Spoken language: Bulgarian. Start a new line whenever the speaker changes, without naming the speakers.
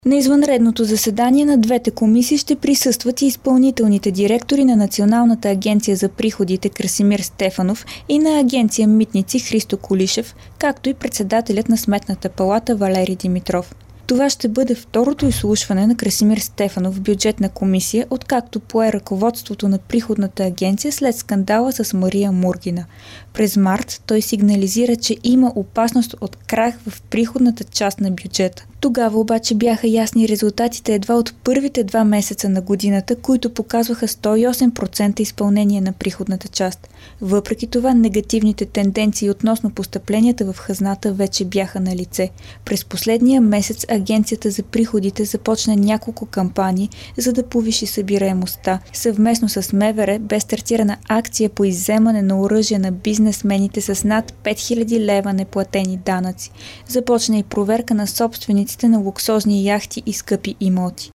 На извънредното заседание на двете комисии ще присъстват и изпълнителните директори на Националната агенция за приходите Красимир Стефанов и на Агенция Митници Христо Колишев, както и председателят на Сметната палата Валери Димитров. Това ще бъде второто изслушване на Красимир Стефанов в бюджетна комисия, откакто пое ръководството на приходната агенция след скандала с Мария Мургина. През март той сигнализира, че има опасност от крах в приходната част на бюджета. Тогава обаче бяха ясни резултатите едва от първите 2 месеца на годината, които показваха 108% изпълнение на приходната част. Въпреки това, негативните тенденции относно постъпленията в хазната вече бяха на лице. През последния месец Агенцията за приходите започна няколко кампании, за да повиши събираемостта. Съвместно с МВР бе стартирана акция по изземане на оръжие на бизнесмените с над 5000 лева неплатени данъци. Започна и проверка на собствениците на луксозни яхти и скъпи имоти.